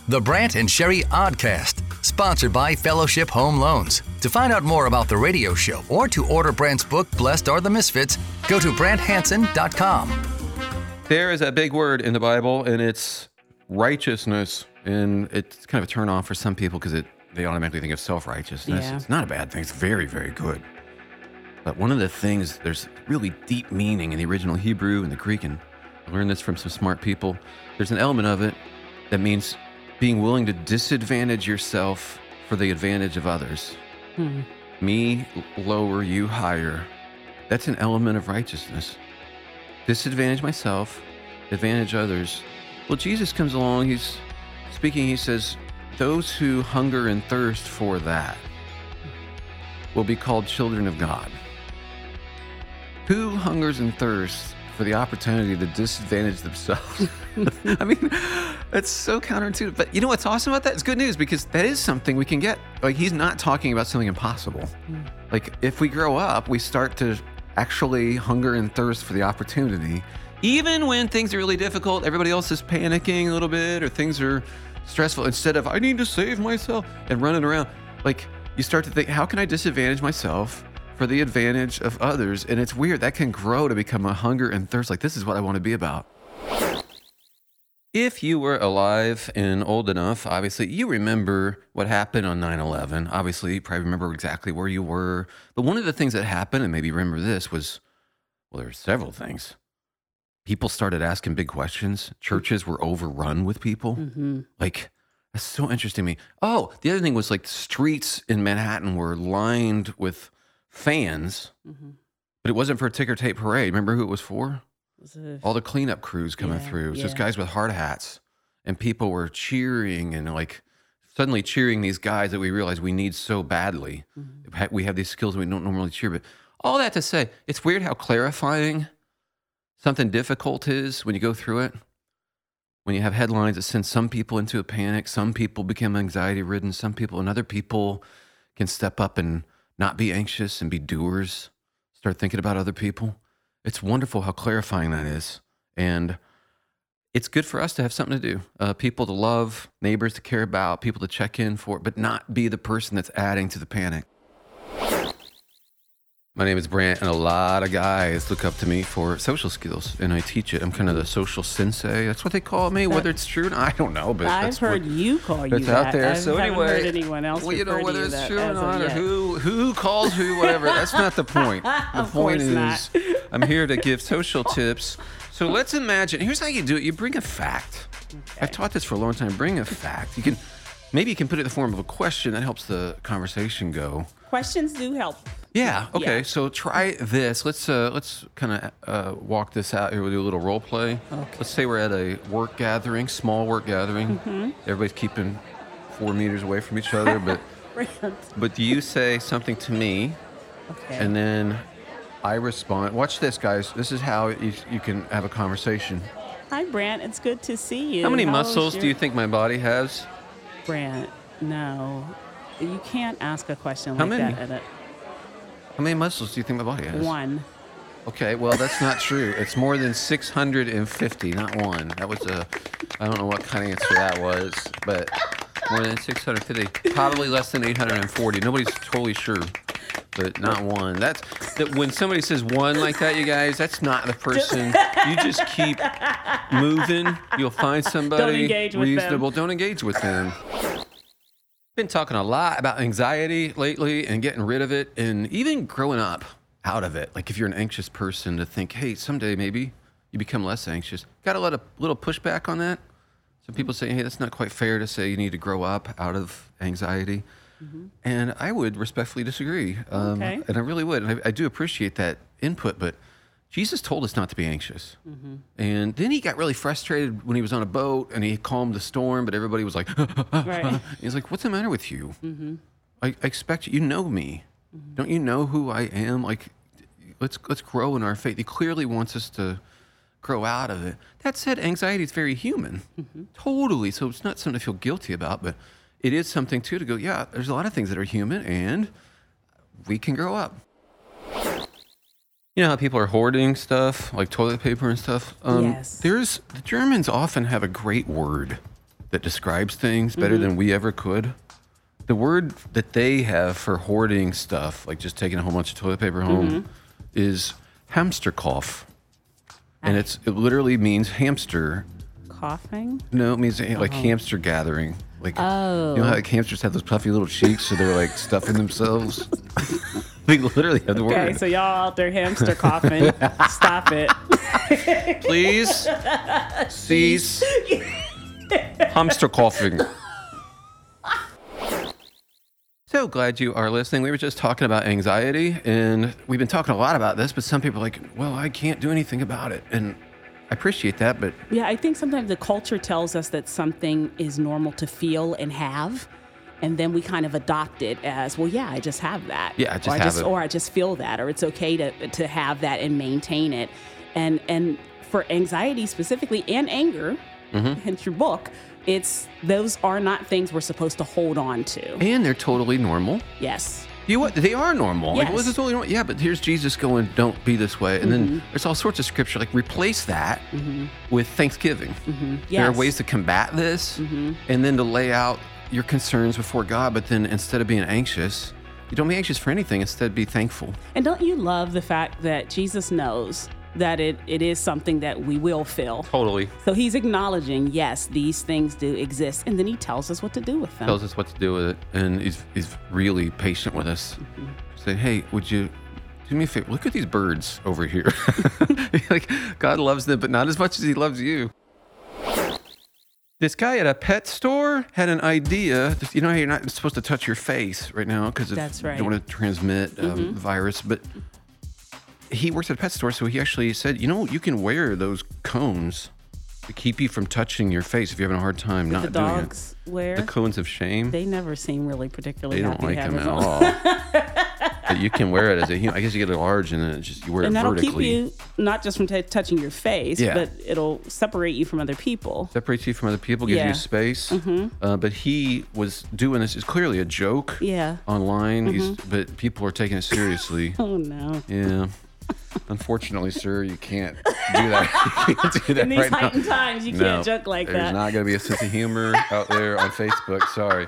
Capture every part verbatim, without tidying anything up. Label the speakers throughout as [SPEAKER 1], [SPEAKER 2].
[SPEAKER 1] The Brant and Sherry Oddcast, sponsored by Fellowship Home Loans. To find out more about the radio show or to order Brant's book, Blessed Are the Misfits, go to brant hansen dot com.
[SPEAKER 2] There is a big word in the Bible, and it's righteousness. And it's kind of a turn off for some people because it they automatically think of self-righteousness.
[SPEAKER 3] Yeah.
[SPEAKER 2] It's not a bad thing. It's very, very good. But one of the things, there's really deep meaning in the original Hebrew and the Greek, and I learned this from some smart people. There's an element of it that means being willing to disadvantage yourself for the advantage of others.
[SPEAKER 3] Hmm.
[SPEAKER 2] Me lower, you higher. That's an element of righteousness. Disadvantage myself, advantage others. Well, Jesus comes along, he's speaking, he says, those who hunger and thirst for that will be called children of God. Who hungers and thirsts for the opportunity to disadvantage themselves? I mean, it's so counterintuitive. But you know what's awesome about that? It's good news because that is something we can get. Like, he's not talking about something impossible. Mm. Like, if we grow up, we start to actually hunger and thirst for the opportunity. Even when things are really difficult, everybody else is panicking a little bit or things are stressful. Instead of, I need to save myself and running around, like, you start to think, how can I disadvantage myself for the advantage of others? And it's weird. That can grow to become a hunger and thirst. Like, this is what I want to be about. If you were alive and old enough, obviously, you remember what happened on nine eleven. Obviously, you probably remember exactly where you were. But one of the things that happened, and maybe you remember this, was, well, there were several things. People started asking big questions. Churches were overrun with people. Mm-hmm. Like, that's so interesting to me. Oh, the other thing was, like, streets in Manhattan were lined with fans, mm-hmm. but it wasn't for a ticker tape parade. Remember who it was for? Was it... All the cleanup crews coming yeah, through. It was yeah. just guys with hard hats, and people were cheering and like suddenly cheering these guys that we realize we need so badly. Mm-hmm. We have these skills we don't normally cheer. But all that to say, it's weird how clarifying something difficult is when you go through it. When you have headlines that send some people into a panic, some people become anxiety ridden, some people and other people can step up and not be anxious and be doers, start thinking about other people. It's wonderful how clarifying that is. And it's good for us to have something to do. Uh, people to love, neighbors to care about, people to check in for, but not be the person that's adding to the panic. My name is Brant, and a lot of guys look up to me for social skills, and I teach it. I'm kind of the social sensei. That's what they call me. Whether it's true, I don't know. But
[SPEAKER 3] I've
[SPEAKER 2] that's
[SPEAKER 3] heard
[SPEAKER 2] what,
[SPEAKER 3] you call you
[SPEAKER 2] that's
[SPEAKER 3] that.
[SPEAKER 2] out there.
[SPEAKER 3] I
[SPEAKER 2] so
[SPEAKER 3] haven't
[SPEAKER 2] anyway,
[SPEAKER 3] heard anyone else
[SPEAKER 2] well, you know, whether it's true or not, or who who calls who, whatever. That's not the point. The
[SPEAKER 3] of
[SPEAKER 2] point is,
[SPEAKER 3] not.
[SPEAKER 2] I'm here to give social tips. So let's imagine. Here's how you do it. You bring a fact. Okay. I've taught this for a long time. Bring a fact. You can maybe you can put it in the form of a question that helps the conversation go.
[SPEAKER 3] Questions do help.
[SPEAKER 2] Yeah. Okay.
[SPEAKER 3] Yeah.
[SPEAKER 2] So try this. Let's uh, let's kind of uh, walk this out here. We'll do a little role play.
[SPEAKER 3] Okay.
[SPEAKER 2] Let's say we're at a work gathering, small work gathering.
[SPEAKER 3] Mm-hmm.
[SPEAKER 2] Everybody's keeping four meters away from each other, but but you say something to me,
[SPEAKER 3] okay.
[SPEAKER 2] and then I respond. Watch this, guys. This is how you, you can have a conversation.
[SPEAKER 3] Hi, Brant. It's good to see you.
[SPEAKER 2] How many
[SPEAKER 3] How's
[SPEAKER 2] muscles
[SPEAKER 3] your...
[SPEAKER 2] do you think my body has?
[SPEAKER 3] Brant, no, you can't ask a question
[SPEAKER 2] How
[SPEAKER 3] like
[SPEAKER 2] many?
[SPEAKER 3] that. At a...
[SPEAKER 2] How many muscles do you think my body has?
[SPEAKER 3] One.
[SPEAKER 2] Okay, well, that's not true. It's more than six hundred fifty, not one. That was a, I don't know what kind of answer that was, but more than six hundred fifty. Probably less than eight hundred forty. Nobody's totally sure, but not one. That's, that when somebody says one like that, you guys, that's not the person. You just keep moving. You'll find somebody
[SPEAKER 3] Don't engage with
[SPEAKER 2] reasonable.
[SPEAKER 3] them.
[SPEAKER 2] Don't engage with them. Been talking a lot about anxiety lately and getting rid of it and even growing up out of it. Like if you're an anxious person to think, hey, someday maybe you become less anxious. Got a lot of little pushback on that. Some people say, hey, that's not quite fair to say you need to grow up out of anxiety. Mm-hmm. And I would respectfully disagree. Um,
[SPEAKER 3] okay.
[SPEAKER 2] And I really would. And I, I do appreciate that input, but Jesus told us not to be anxious. Mm-hmm. And then he got really frustrated when he was on a boat and he calmed the storm, but everybody was like, right. He's like, what's the matter with you? Mm-hmm. I, I expect you, you know me. Mm-hmm. Don't you know who I am? Like, let's let's grow in our faith. He clearly wants us to grow out of it. That said, anxiety is very human. Mm-hmm. Totally. So it's not something to feel guilty about, but it is something too to go, yeah, there's a lot of things that are human and we can grow up. You know how people are hoarding stuff, like toilet paper and stuff? Um,
[SPEAKER 3] yes.
[SPEAKER 2] There's, the Germans often have a great word that describes things better mm-hmm. than we ever could. The word that they have for hoarding stuff, like just taking a whole bunch of toilet paper home, mm-hmm. is hamsterkauf. And it's it literally means hamster.
[SPEAKER 3] Coughing?
[SPEAKER 2] No, it means like oh. hamster gathering. Like,
[SPEAKER 3] oh.
[SPEAKER 2] you know how like hamsters have those puffy little cheeks, so they're like stuffing themselves? They literally have the word.
[SPEAKER 3] Okay, so y'all out there hamster coughing. Stop it.
[SPEAKER 2] Please cease hamster coughing. So glad you are listening. We were just talking about anxiety, and we've been talking a lot about this, but some people are like, well, I can't do anything about it. And I appreciate that, but...
[SPEAKER 3] Yeah, I think sometimes the culture tells us that something is normal to feel and have, and then we kind of adopt it as, well, yeah, I just have that.
[SPEAKER 2] Yeah, I just
[SPEAKER 3] or I
[SPEAKER 2] have
[SPEAKER 3] just,
[SPEAKER 2] it.
[SPEAKER 3] Or I just feel that, or it's okay to to have that and maintain it. And, and for anxiety specifically, and anger, mm-hmm. hence your book, it's those are not things we're supposed to hold on to.
[SPEAKER 2] And they're totally normal.
[SPEAKER 3] Yes.
[SPEAKER 2] You what? They are normal.
[SPEAKER 3] Yes.
[SPEAKER 2] Like, well, this is totally normal. Yeah, but here's Jesus going, don't be this way. And mm-hmm. then there's all sorts of scripture, like replace that mm-hmm. with thanksgiving. Mm-hmm. Yes. There are ways to combat this mm-hmm. and then to lay out your concerns before God. But then instead of being anxious, you don't be anxious for anything. Instead, be thankful.
[SPEAKER 3] And don't you love the fact that Jesus knows that it, it is something that we will feel.
[SPEAKER 2] Totally.
[SPEAKER 3] So he's acknowledging, yes, these things do exist, and then he tells us what to do with them.
[SPEAKER 2] Tells us what to do with it, and he's he's really patient with us. Mm-hmm. Say, hey, would you do me a favor? Look at these birds over here. Like, God loves them, but not as much as he loves you. This guy at a pet store had an idea. You know how you're not supposed to touch your face right now because
[SPEAKER 3] That's right.
[SPEAKER 2] you don't want to transmit um, mm-hmm. virus, but he works at a pet store, so he actually said, you know, you can wear those cones to keep you from touching your face if you're having a hard time not
[SPEAKER 3] the
[SPEAKER 2] doing it.
[SPEAKER 3] dogs wear?
[SPEAKER 2] The cones of shame.
[SPEAKER 3] They never seem really particularly
[SPEAKER 2] They don't
[SPEAKER 3] happy
[SPEAKER 2] like
[SPEAKER 3] to
[SPEAKER 2] them
[SPEAKER 3] have
[SPEAKER 2] at
[SPEAKER 3] it on.
[SPEAKER 2] all. But you can wear it as a human. I guess you get a large and then it just, you wear
[SPEAKER 3] and
[SPEAKER 2] it vertically.
[SPEAKER 3] And that'll keep you not just from t- touching your face,
[SPEAKER 2] yeah.
[SPEAKER 3] but it'll separate you from other people.
[SPEAKER 2] Separates you from other people, gives
[SPEAKER 3] yeah.
[SPEAKER 2] you space.
[SPEAKER 3] Mm-hmm.
[SPEAKER 2] Uh, but he was doing this. It's clearly a joke
[SPEAKER 3] yeah.
[SPEAKER 2] online,
[SPEAKER 3] mm-hmm.
[SPEAKER 2] He's, but people are taking it seriously.
[SPEAKER 3] Oh, no.
[SPEAKER 2] Yeah. Unfortunately, sir, you can't do that. You can't do that
[SPEAKER 3] In these
[SPEAKER 2] right
[SPEAKER 3] heightened
[SPEAKER 2] now.
[SPEAKER 3] times, you
[SPEAKER 2] no,
[SPEAKER 3] can't joke like
[SPEAKER 2] there's
[SPEAKER 3] that.
[SPEAKER 2] There's not going to be a sense of humor out there on Facebook. Sorry.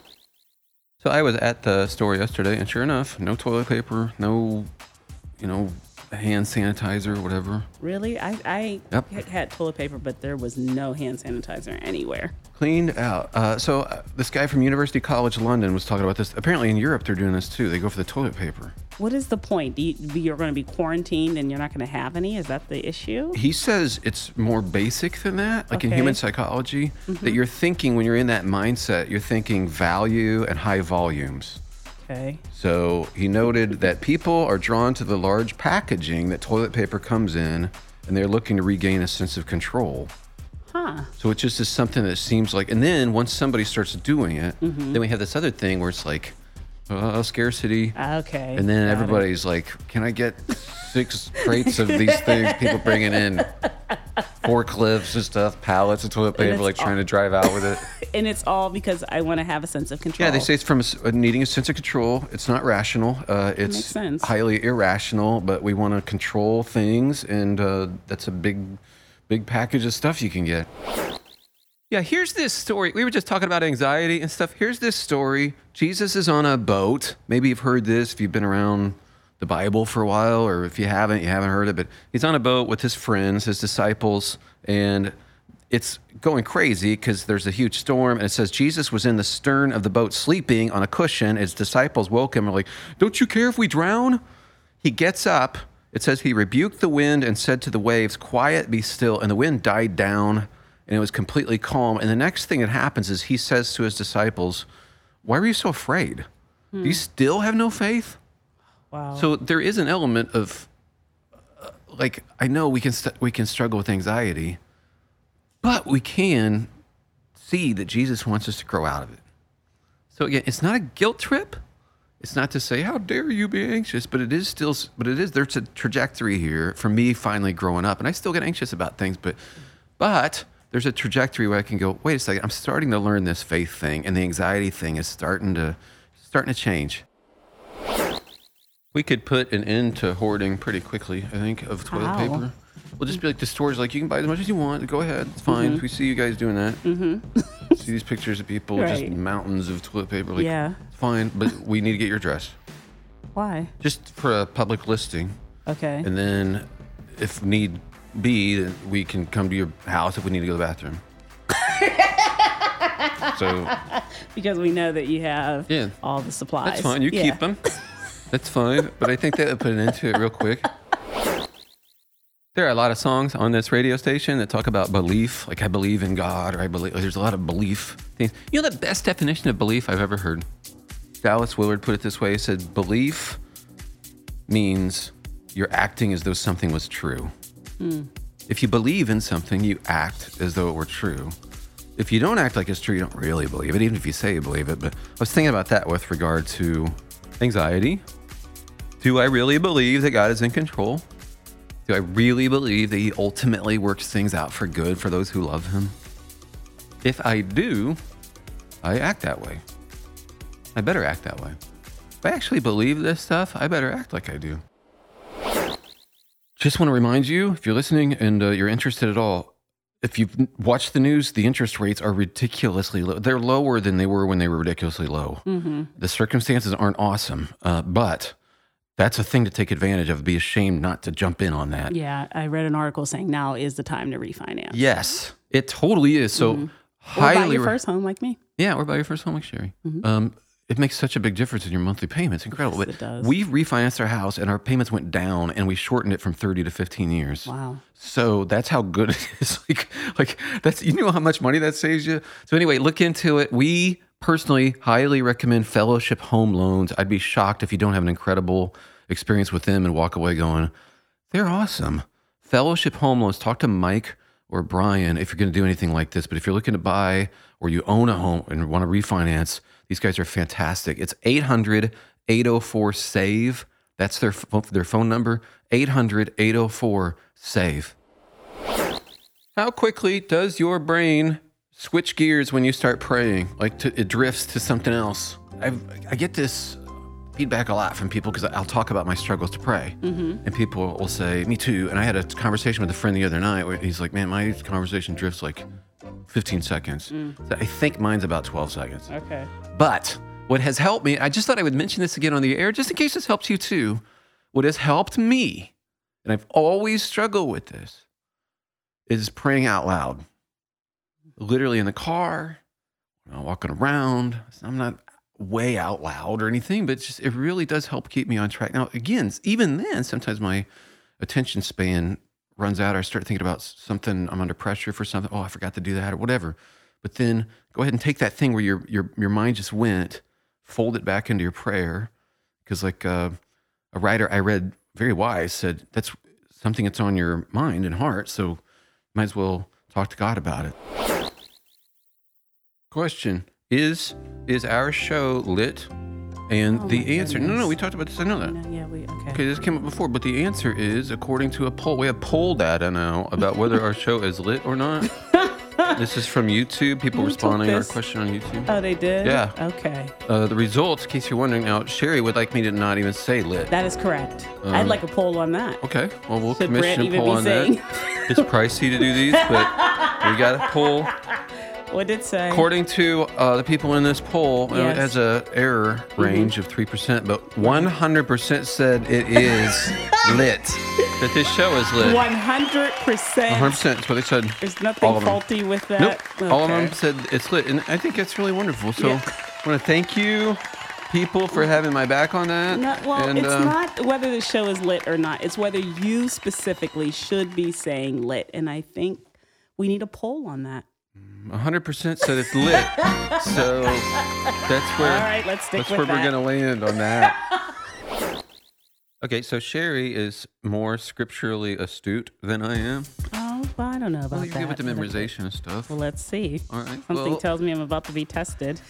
[SPEAKER 2] So I was at the store yesterday, and sure enough, no toilet paper, no, you know, hand sanitizer, whatever.
[SPEAKER 3] Really? I, I
[SPEAKER 2] yep.
[SPEAKER 3] had toilet paper, but there was no hand sanitizer anywhere.
[SPEAKER 2] Cleaned out. Uh, so uh, this guy from University College London was talking about this. Apparently in Europe, they're doing this too. They go for the toilet paper.
[SPEAKER 3] What is the point? Do you, you're going to be quarantined and you're not going to have any? Is that the issue?
[SPEAKER 2] He says it's more basic than that. Like
[SPEAKER 3] okay.
[SPEAKER 2] in human psychology, mm-hmm. that you're thinking when you're in that mindset, you're thinking value and high volumes.
[SPEAKER 3] Okay.
[SPEAKER 2] So he noted that people are drawn to the large packaging that toilet paper comes in, and they're looking to regain a sense of control.
[SPEAKER 3] Huh.
[SPEAKER 2] So it just is something that seems like, and then once somebody starts doing it, mm-hmm. then we have this other thing where it's like, uh, scarcity.
[SPEAKER 3] Okay.
[SPEAKER 2] And then
[SPEAKER 3] Got
[SPEAKER 2] everybody's
[SPEAKER 3] it.
[SPEAKER 2] like, can I get six crates of these things? People bringing in forklifts and stuff, pallets of toilet paper, like all, trying to drive out with it.
[SPEAKER 3] And it's all because I want to have a sense of control.
[SPEAKER 2] Yeah, they say it's from a, needing a sense of control. It's not rational. Uh, it's
[SPEAKER 3] makes sense.
[SPEAKER 2] Highly irrational, but we want to control things, and uh, that's a big, big package of stuff you can get. Yeah, here's this story. We were just talking about anxiety and stuff. Here's this story. Jesus is on a boat. Maybe you've heard this if you've been around the Bible for a while, or if you haven't, you haven't heard it. But he's on a boat with his friends, his disciples, and it's going crazy because there's a huge storm. And it says Jesus was in the stern of the boat sleeping on a cushion. His disciples woke him and were like, don't you care if we drown? He gets up. It says he rebuked the wind and said to the waves, quiet, be still. And the wind died down. And it was completely calm. And the next thing that happens is he says to his disciples, why were you so afraid? Hmm. Do you still have no faith?
[SPEAKER 3] Wow.
[SPEAKER 2] So there is an element of, uh, like, I know we can st- we can struggle with anxiety, but we can see that Jesus wants us to grow out of it. So again, it's not a guilt trip. It's not to say, how dare you be anxious, but it is still, but it is, there's a trajectory here for me finally growing up. And I still get anxious about things, but, but, there's a trajectory where I can go, wait a second, I'm starting to learn this faith thing, and the anxiety thing is starting to starting to change. We could put an end to hoarding pretty quickly, I think, of toilet
[SPEAKER 3] How?
[SPEAKER 2] paper. We'll just be like, the store's like, you can buy as much as you want. Go ahead, it's fine.
[SPEAKER 3] Mm-hmm.
[SPEAKER 2] We see you guys doing that.
[SPEAKER 3] Mm-hmm.
[SPEAKER 2] See these pictures of people,
[SPEAKER 3] Right.
[SPEAKER 2] just mountains of toilet paper. Like,
[SPEAKER 3] Yeah.
[SPEAKER 2] fine, but we need to get your address.
[SPEAKER 3] Why?
[SPEAKER 2] Just for a public listing.
[SPEAKER 3] Okay.
[SPEAKER 2] And then if need be, then we can come to your house if we need to go to the bathroom. So
[SPEAKER 3] Because we know that you have
[SPEAKER 2] Yeah.
[SPEAKER 3] all the supplies.
[SPEAKER 2] that's fine. You
[SPEAKER 3] Yeah.
[SPEAKER 2] keep them. That's fine. But I think that would put an end to it real quick. There are a lot of songs on this radio station that talk about belief, like I believe in God, or I believe. There's a lot of belief things. You know the best definition of belief I've ever heard? Dallas Willard put it this way. He said, belief means you're acting as though something was true.
[SPEAKER 3] Hmm.
[SPEAKER 2] If you believe in something, you act as though it were true. If you don't act like it's true, you don't really believe it, even if you say you believe it. But I was thinking about that with regard to anxiety. Do I really believe that God is in control? Do I really believe that he ultimately works things out for good for those who love him? If I do, I act that way. I better act that way. If I actually believe this stuff, I better act like I do. Just want to remind you, if you're listening and uh, you're interested at all, if you've watched the news, the interest rates are ridiculously low. They're lower than they were when they were ridiculously low.
[SPEAKER 3] Mm-hmm.
[SPEAKER 2] The circumstances aren't awesome, uh, but that's a thing to take advantage of. Be ashamed not to jump in on that.
[SPEAKER 3] Yeah, I read an article saying now is the time to refinance.
[SPEAKER 2] Yes, it totally is. So
[SPEAKER 3] Mm-hmm. Or
[SPEAKER 2] highly
[SPEAKER 3] buy your
[SPEAKER 2] re-
[SPEAKER 3] first home like me.
[SPEAKER 2] Yeah, or buy your first home like Sherry.
[SPEAKER 3] Mm-hmm.
[SPEAKER 2] Um, it makes such a big difference in your monthly payments. Incredible.
[SPEAKER 3] Yes,
[SPEAKER 2] But
[SPEAKER 3] it does.
[SPEAKER 2] we refinanced our house and our payments went down and we shortened it from thirty to fifteen years.
[SPEAKER 3] Wow.
[SPEAKER 2] So that's how good it is. like, like that's, you know how much money that saves you? So anyway, look into it. We personally highly recommend Fellowship Home Loans. I'd be shocked if you don't have an incredible experience with them and walk away going, they're awesome. Fellowship Home Loans. Talk to Mike or Brian if you're going to do anything like this. But if you're looking to buy or you own a home and want to refinance, these guys are fantastic. It's eight hundred, eight oh four, SAVE. That's their their phone number, eight hundred, eight oh four, SAVE. How quickly does your brain switch gears when you start praying? Like to, it drifts to something else. I've, I get this feedback a lot from people because I'll talk about my struggles to pray. Mm-hmm. And people will say, me too. And I had a conversation with a friend the other night where he's like, man, my conversation drifts like fifteen seconds. Mm. So I think mine's about twelve seconds.
[SPEAKER 3] Okay.
[SPEAKER 2] But what has helped me, I just thought I would mention this again on the air, just in case this helps you too. What has helped me, and I've always struggled with this, is praying out loud. Literally in the car, I'm walking around. I'm not way out loud or anything, but it's just, it really does help keep me on track. Now, again, even then, sometimes my attention span runs out, or I start thinking about something, I'm under pressure for something, oh, I forgot to do that or whatever. But then go ahead and take that thing where your your your mind just went, fold it back into your prayer. Because like uh, a writer I read, very wise, said that's something that's on your mind and heart, so you might as well talk to God about it. Question, is is our show lit? And
[SPEAKER 3] Oh
[SPEAKER 2] the
[SPEAKER 3] my
[SPEAKER 2] answer, no, no,
[SPEAKER 3] goodness.
[SPEAKER 2] we talked about this, I know that.
[SPEAKER 3] No, yeah, we okay.
[SPEAKER 2] Okay, this came up before, but the answer is, according to a poll, we have poll data now about whether our show is lit or not. This is from YouTube, people
[SPEAKER 3] Who took
[SPEAKER 2] responding to our
[SPEAKER 3] this?
[SPEAKER 2] question on YouTube.
[SPEAKER 3] Oh, they did?
[SPEAKER 2] Yeah.
[SPEAKER 3] Okay.
[SPEAKER 2] Uh, the results, in case you're wondering now, Sherry would like me to not even say lit.
[SPEAKER 3] That is correct. I'd
[SPEAKER 2] Um,
[SPEAKER 3] like a poll on that.
[SPEAKER 2] Okay, well, we'll
[SPEAKER 3] Should Brent
[SPEAKER 2] commission a
[SPEAKER 3] even
[SPEAKER 2] poll
[SPEAKER 3] be
[SPEAKER 2] on
[SPEAKER 3] saying?
[SPEAKER 2] that. It's pricey to do these, but we got a poll.
[SPEAKER 3] What did it say?
[SPEAKER 2] According to uh, the people in this poll, uh, it
[SPEAKER 3] Yes.
[SPEAKER 2] has a error range of three percent, but one hundred percent said it is lit, that this show is lit.
[SPEAKER 3] one hundred percent.
[SPEAKER 2] one hundred percent, that's what they said.
[SPEAKER 3] There's
[SPEAKER 2] All
[SPEAKER 3] nothing
[SPEAKER 2] of them.
[SPEAKER 3] faulty with that.
[SPEAKER 2] Nope, all of
[SPEAKER 3] Okay.
[SPEAKER 2] them said it's lit, and I think that's really wonderful. So
[SPEAKER 3] Yeah.
[SPEAKER 2] I want to thank you, people, for having my back on that.
[SPEAKER 3] No, well,
[SPEAKER 2] and,
[SPEAKER 3] it's
[SPEAKER 2] um,
[SPEAKER 3] not whether the show is lit or not. It's whether you specifically should be saying lit. And I think we need a poll on that.
[SPEAKER 2] one hundred percent said it's lit. So that's where,
[SPEAKER 3] All right, let's stick
[SPEAKER 2] that's
[SPEAKER 3] with
[SPEAKER 2] where
[SPEAKER 3] that.
[SPEAKER 2] we're going to land on that. Okay, so Sherry is more scripturally astute than I am.
[SPEAKER 3] Oh, well, I don't know about
[SPEAKER 2] Well, you're
[SPEAKER 3] that.
[SPEAKER 2] good with the
[SPEAKER 3] but-
[SPEAKER 2] memorization and stuff.
[SPEAKER 3] Well, let's see.
[SPEAKER 2] All right.
[SPEAKER 3] Something
[SPEAKER 2] Well,
[SPEAKER 3] tells me I'm about to be tested.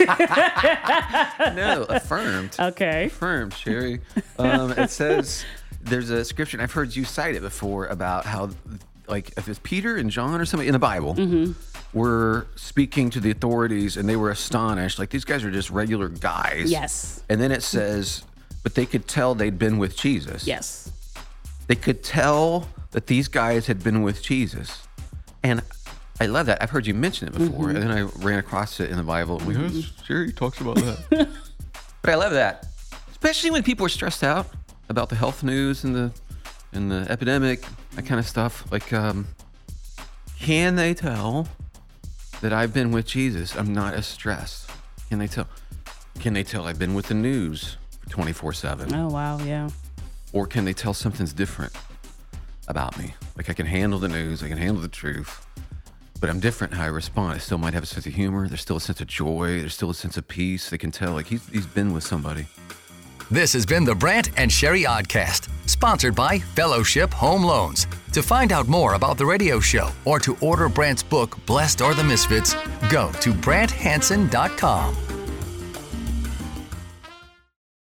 [SPEAKER 2] no, affirmed.
[SPEAKER 3] Okay.
[SPEAKER 2] Affirmed, Sherry. Um, it says there's a scripture, and I've heard you cite it before, about how, like, if it's Peter and John or somebody in the Bible,
[SPEAKER 3] Mm-hmm.
[SPEAKER 2] were speaking to the authorities, and they were astonished. Like, these guys are just regular guys.
[SPEAKER 3] Yes.
[SPEAKER 2] And then it says, but they could tell they'd been with Jesus.
[SPEAKER 3] Yes.
[SPEAKER 2] They could tell that these guys had been with Jesus. And I love that. I've heard you mention it before, mm-hmm. and then I ran across it in the Bible. And we mm-hmm. go, sure, he talks about that. But I love that, especially when people are stressed out about the health news and the and the epidemic, that kind of stuff. Like, um, can they tell that I've been with Jesus? I'm not as stressed. Can they tell? Can they tell I've been with the news for twenty-four seven?
[SPEAKER 3] Oh, wow, yeah.
[SPEAKER 2] Or can they tell something's different about me? Like, I can handle the news, I can handle the truth. But I'm different in how I respond. I still might have a sense of humor. There's still a sense of joy. There's still a sense of peace. They can tell, like, he's, he's been with somebody.
[SPEAKER 1] This has been the Brant and Sherry Oddcast, sponsored by Fellowship Home Loans. To find out more about the radio show or to order Brant's book, Blessed Are the Misfits, go to brant hansen dot com.